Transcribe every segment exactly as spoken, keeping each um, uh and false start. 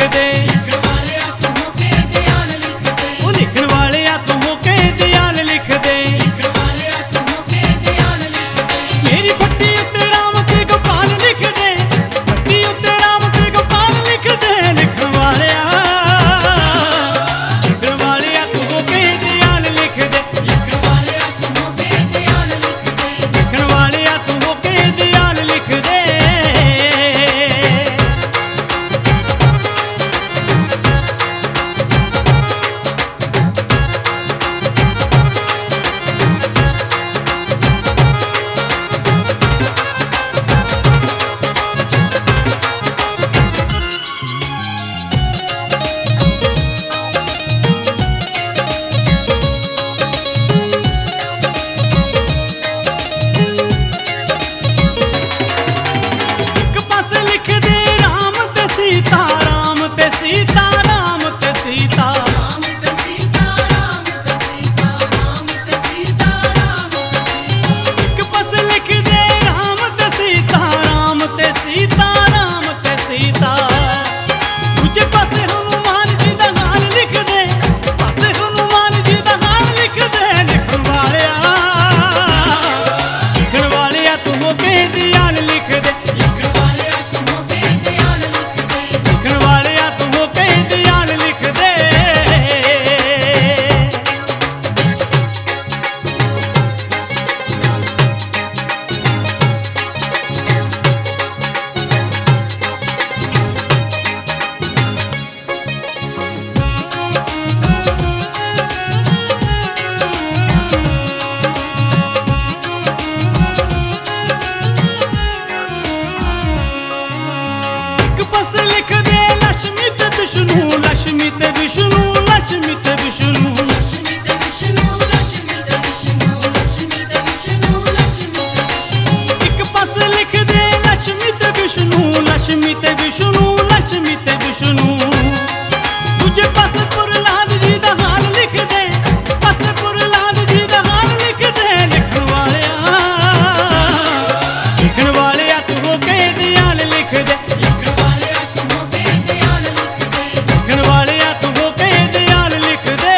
दे, ओ लिखण वाले आ तू होके दयाल लिख दे। मेरी फट्टी उत्ते राम ते गोपाल लिख दे, फट्टी उत्ते राम ते गोपाल लिख दे। लिखण वाले आ, लिखण वाले आ तू होके दयाल लिख दे, लिखण वाले आ तू होके दयाल लिख दे। लक्ष्मी ते विष्णु, लक्ष्मी ते विष्णु, एक पास लिख दे लक्ष्मी ते विष्णु, लक्ष्मी ते विष्णु, लक्ष्मी ते विष्णु। दूजे पास प्रहलाद जी दा हाल लिख दे, पास प्रहलाद जी दा हाल लिख दे। लिखण वाले आ, लिखण वाले आ तू होके दयाल लिख दे, लिखण वाले आ तू होके दयाल लिख दे, लिखण वाले आ तू होके दयाल लिख दे।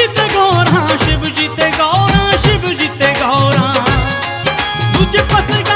शिव जी ते गौरा, शिव जी ते गौरा। दूजे पासे